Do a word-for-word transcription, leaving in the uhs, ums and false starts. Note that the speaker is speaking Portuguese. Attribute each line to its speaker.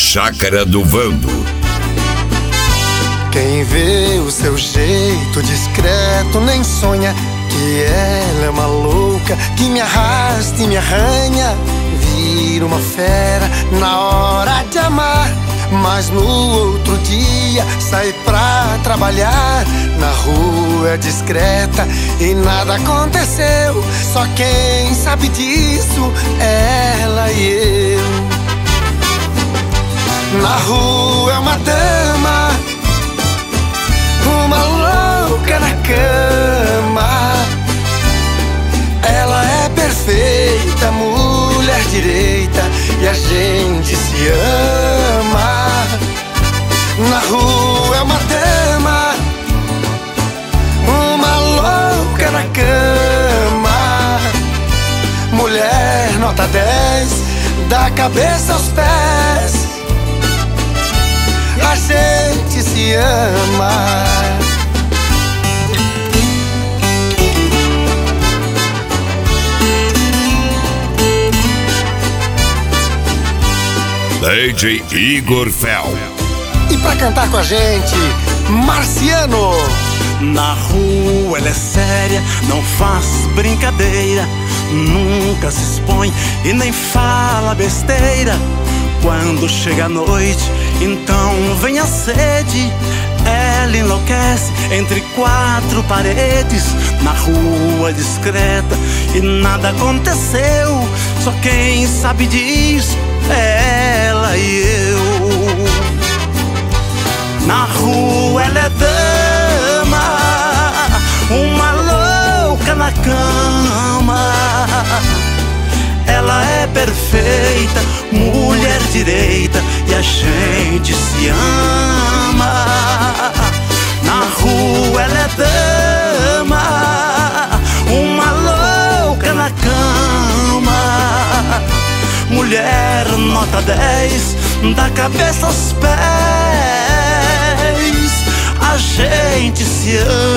Speaker 1: Chácara do Vando.
Speaker 2: Quem vê o seu jeito discreto nem sonha que ela é uma louca, que me arrasta e me arranha, vira uma fera na hora de amar. Mas no outro dia sai pra trabalhar, na rua discreta e nada aconteceu. Só quem sabe disso é ela e eu. Na rua é uma dama, uma louca na cama. Ela é perfeita, mulher direita, e a gente se ama. Na rua é uma dama, uma louca na cama. Mulher nota dez, da cabeça aos pés, a gente se ama.
Speaker 1: D J Igor Fel.
Speaker 2: E pra cantar com a gente, Marciano.
Speaker 3: Na rua ela é séria, não faz brincadeira, nunca se expõe e nem fala besteira. Quando chega a noite, então vem a sede. Ela enlouquece entre quatro paredes, na rua discreta e nada aconteceu. Só quem sabe disso é ela e eu. Na rua ela é dama, uma louca na cama. Ela é perfeita, mulher direita, e a gente se ama. Na rua ela é dama, uma louca na cama. Mulher nota dez, da cabeça aos pés, a gente se ama.